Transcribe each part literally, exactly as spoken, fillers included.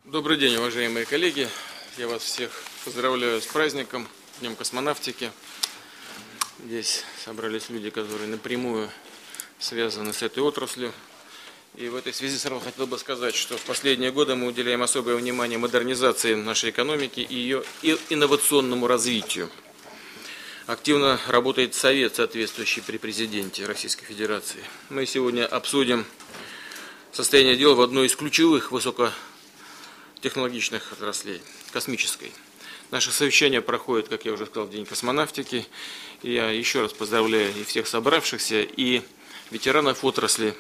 Добрый день, уважаемые коллеги! Я вас всех поздравляю с праздником, Днем космонавтики. Здесь собрались люди, которые напрямую связаны с этой отраслью. И в этой связи сразу хотел бы сказать, что в последние годы мы уделяем особое внимание модернизации нашей экономики и ее инновационному развитию. Активно работает Совет, соответствующий при президенте Российской Федерации. Мы сегодня обсудим состояние дел в одной из ключевых высокотехнологичных отраслей – космической. Наше совещание проходит, как я уже сказал, в День космонавтики. И я еще раз поздравляю и всех собравшихся, и ветеранов отрасли,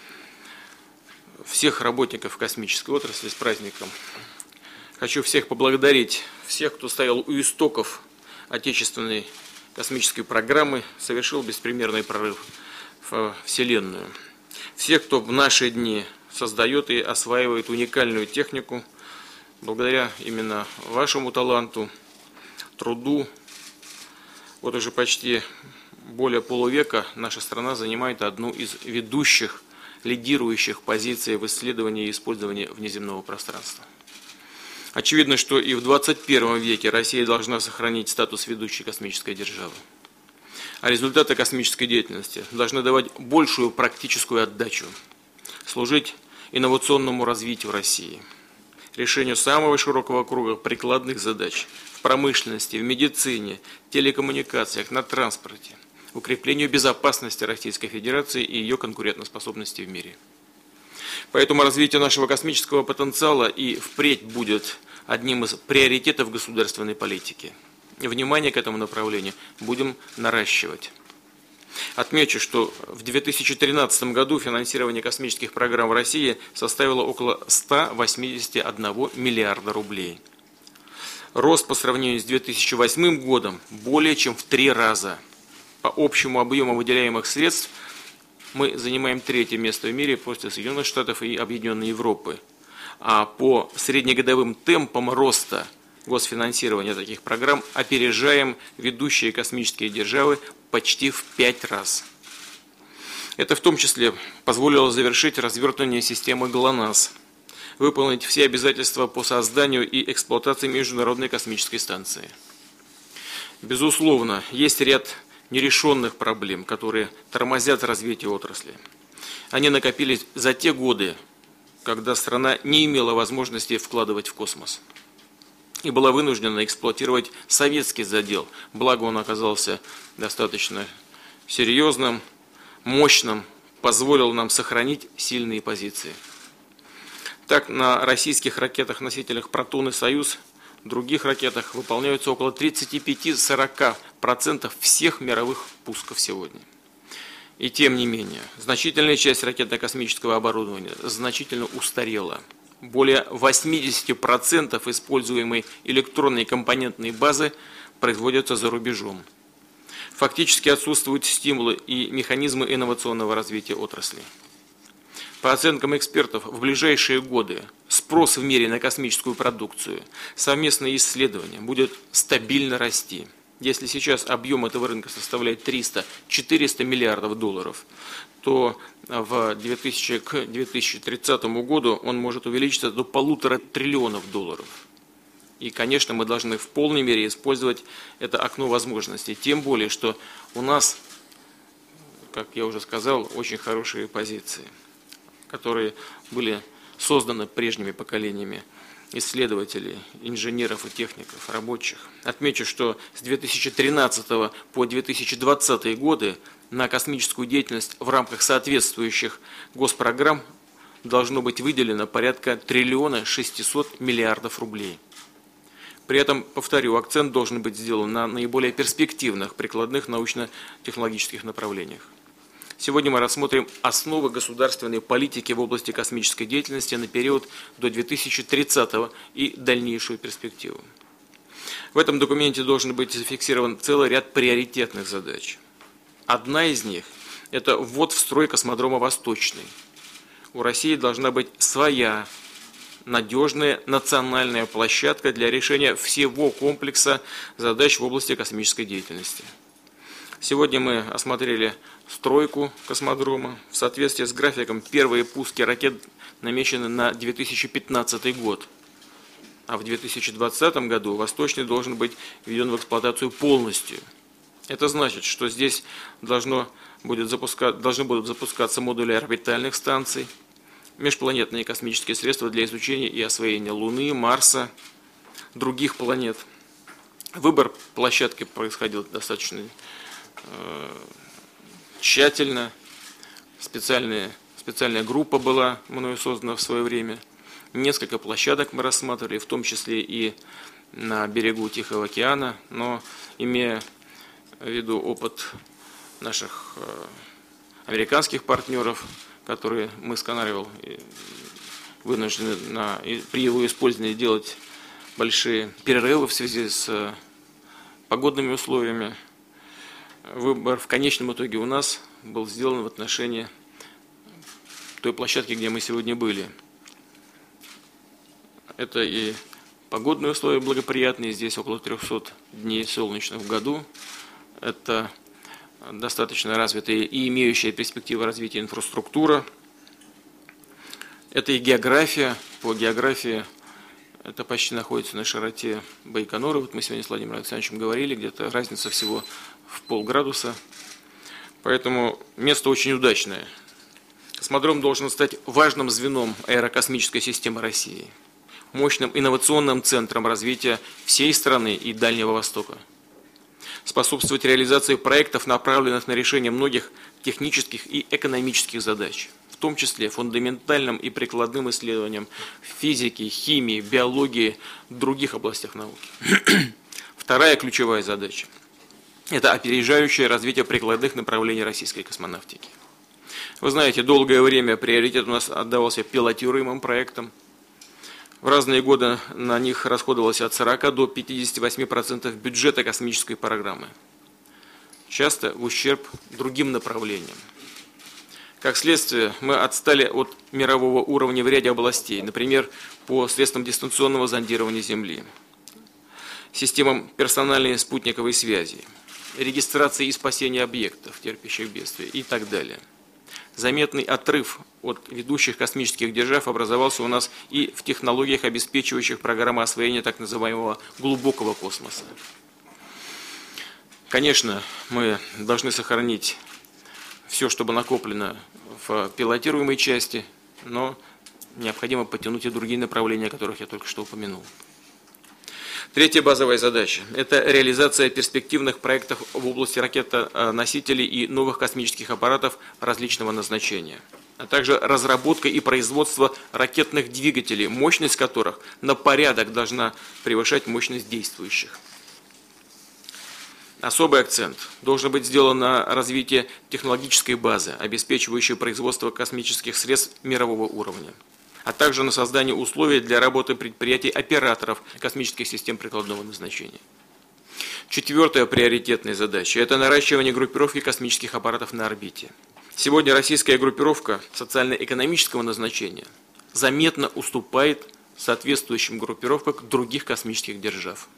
всех работников космической отрасли с праздником. Хочу всех поблагодарить, всех, кто стоял у истоков отечественной космической программы, совершил беспримерный прорыв в Вселенную. Всех, кто в наши дни создает и осваивает уникальную технику, благодаря именно вашему таланту, труду, вот уже почти более полувека наша страна занимает одну из ведущих, лидирующих позиций в исследовании и использовании внеземного пространства. Очевидно, что и в двадцать первом веке Россия должна сохранить статус ведущей космической державы. А результаты космической деятельности должны давать большую практическую отдачу, служить инновационному развитию России, решению самого широкого круга прикладных задач в промышленности, в медицине, телекоммуникациях, на транспорте, укреплению безопасности Российской Федерации и ее конкурентоспособности в мире. Поэтому развитие нашего космического потенциала и впредь будет одним из приоритетов государственной политики. Внимание к этому направлению будем наращивать. Отмечу, что в две тысячи тринадцатом году финансирование космических программ в России составило около ста восьмидесяти одного миллиарда рублей. Рост по сравнению с две тысячи восьмым годом более чем в три раза. По общему объему выделяемых средств мы занимаем третье место в мире после Соединенных Штатов и Объединенной Европы. А по среднегодовым темпам роста госфинансирования таких программ опережаем ведущие космические державы почти в пять раз. Это в том числе позволило завершить развертывание системы ГЛОНАСС, выполнить все обязательства по созданию и эксплуатации Международной космической станции. Безусловно, есть ряд нерешенных проблем, которые тормозят развитие отрасли. Они накопились за те годы, когда страна не имела возможности вкладывать в космос и была вынуждена эксплуатировать советский задел, благо он оказался достаточно серьезным, мощным, позволил нам сохранить сильные позиции. Так, на российских ракетах-носителях «Протон» и «Союз», других ракетах выполняются около тридцати пяти — сорока процентов всех мировых пусков сегодня. И тем не менее, значительная часть ракетно-космического оборудования значительно устарела. Более восьмидесяти процентов используемой электронной компонентной базы производятся за рубежом. Фактически отсутствуют стимулы и механизмы инновационного развития отрасли. По оценкам экспертов, в ближайшие годы спрос в мире на космическую продукцию, совместные исследования будет стабильно расти. Если сейчас объем этого рынка составляет триста — четыреста миллиардов долларов, то в две тысячи, к две тысячи тридцатому году он может увеличиться до полутора триллионов долларов. И, конечно, мы должны в полной мере использовать это окно возможностей. Тем более, что у нас, как я уже сказал, очень хорошие позиции, которые были созданы прежними поколениями исследователей, инженеров и техников, рабочих. Отмечу, что с две тысячи тринадцатого по две тысячи двадцатый годы на космическую деятельность в рамках соответствующих госпрограмм должно быть выделено порядка триллиона шестисот миллиардов рублей. При этом, повторю, акцент должен быть сделан на наиболее перспективных прикладных научно-технологических направлениях. Сегодня мы рассмотрим основы государственной политики в области космической деятельности на период до две тысячи тридцатого и дальнейшую перспективу. В этом документе должен быть зафиксирован целый ряд приоритетных задач. Одна из них – это ввод в строй космодрома «Восточный». У России должна быть своя надежная национальная площадка для решения всего комплекса задач в области космической деятельности. Сегодня мы осмотрели стройку космодрома. В соответствии с графиком первые пуски ракет намечены на две тысячи пятнадцатый год. а в две тысячи двадцатом году Восточный должен быть введен в эксплуатацию полностью. Это значит, что здесь должно будет запускать, должны будут запускаться модули орбитальных станций, межпланетные космические средства для изучения и освоения Луны, Марса, других планет. Выбор площадки происходил достаточно э, тщательно. Специальная, специальная группа была мною создана в свое время. Несколько площадок мы рассматривали, в том числе и на берегу Тихого океана, но имея в виду опыт наших э, американских партнеров, которые мы с Канаревал вынуждены на, и при его использовании делать большие перерывы в связи с погодными условиями, выбор в конечном итоге у нас был сделан в отношении той площадки, где мы сегодня были. Это и погодные условия благоприятные, здесь около трёхсот дней солнечных в году. Это достаточно развитая и имеющая перспективы развития инфраструктура. Это и география. По географии это почти находится на широте Байконура. Вот мы сегодня с Владимиром Александровичем говорили, где-то разница всего в полградуса. Поэтому место очень удачное. Космодром должен стать важным звеном аэрокосмической системы России, мощным инновационным центром развития всей страны и Дальнего Востока, способствовать реализации проектов, направленных на решение многих технических и экономических задач, в том числе фундаментальным и прикладным исследованиям в физике, химии, биологии, других областях науки. Вторая ключевая задача – это опережающее развитие прикладных направлений российской космонавтики. Вы знаете, долгое время приоритет у нас отдавался пилотируемым проектам. В разные годы на них расходовалось от сорока до пятидесяти восьми процентов бюджета космической программы, часто в ущерб другим направлениям. Как следствие, мы отстали от мирового уровня в ряде областей, например, по средствам дистанционного зондирования Земли, системам персональной спутниковой связи, регистрации и спасения объектов, терпящих бедствия и так далее. Заметный отрыв от ведущих космических держав образовался у нас и в технологиях, обеспечивающих программу освоения так называемого глубокого космоса. Конечно, мы должны сохранить все, что было накоплено в пилотируемой части, но необходимо подтянуть и другие направления, о которых я только что упомянул. Третья базовая задача – это реализация перспективных проектов в области ракетоносителей и новых космических аппаратов различного назначения, а также разработка и производство ракетных двигателей, мощность которых на порядок должна превышать мощность действующих. Особый акцент должен быть сделан на развитие технологической базы, обеспечивающей производство космических средств мирового уровня, а также на создание условий для работы предприятий-операторов космических систем прикладного назначения. Четвертая приоритетная задача – это наращивание группировки космических аппаратов на орбите. Сегодня российская группировка социально-экономического назначения заметно уступает соответствующим группировкам других космических держав.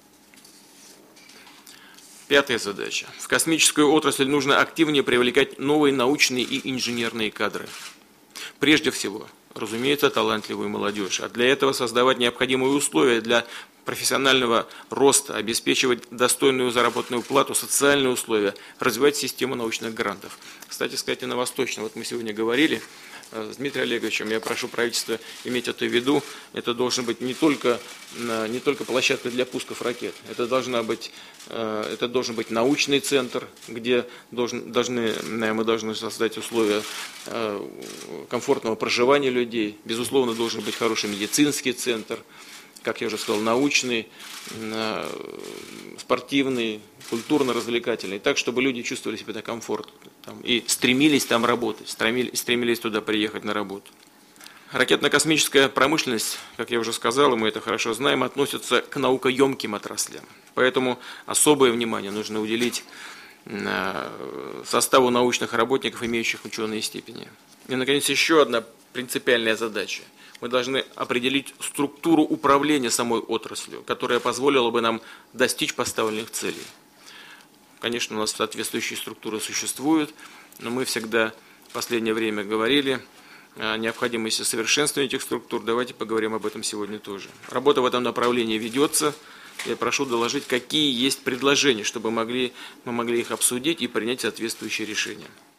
Пятая задача. В космическую отрасль нужно активнее привлекать новые научные и инженерные кадры. Прежде всего, разумеется, талантливую молодежь, а для этого создавать необходимые условия для профессионального роста, обеспечивать достойную заработную плату, социальные условия, развивать систему научных грантов. Кстати сказать, и на Восточном, вот мы сегодня говорили с Дмитрием Олеговичем, я прошу правительство иметь это в виду, это должен быть не только, не только площадка для пусков ракет, это, должна быть, это должен быть научный центр, где должен, должны, мы должны создать условия комфортного проживания людей, безусловно, должен быть хороший медицинский центр, как я уже сказал, научный, спортивный, культурно-развлекательный, так, чтобы люди чувствовали себя комфортно там, и стремились там работать, стремились, стремились туда приехать на работу. Ракетно-космическая промышленность, как я уже сказал, и мы это хорошо знаем, относится к наукоемким отраслям. Поэтому особое внимание нужно уделить составу научных работников, имеющих ученые степени. И, наконец, еще одна принципиальная задача. Мы должны определить структуру управления самой отраслью, которая позволила бы нам достичь поставленных целей. Конечно, у нас соответствующие структуры существуют, но мы всегда в последнее время говорили о необходимости совершенствования этих структур. Давайте поговорим об этом сегодня тоже. Работа в этом направлении ведется. Я прошу доложить, какие есть предложения, чтобы могли, мы могли их обсудить и принять соответствующие решения.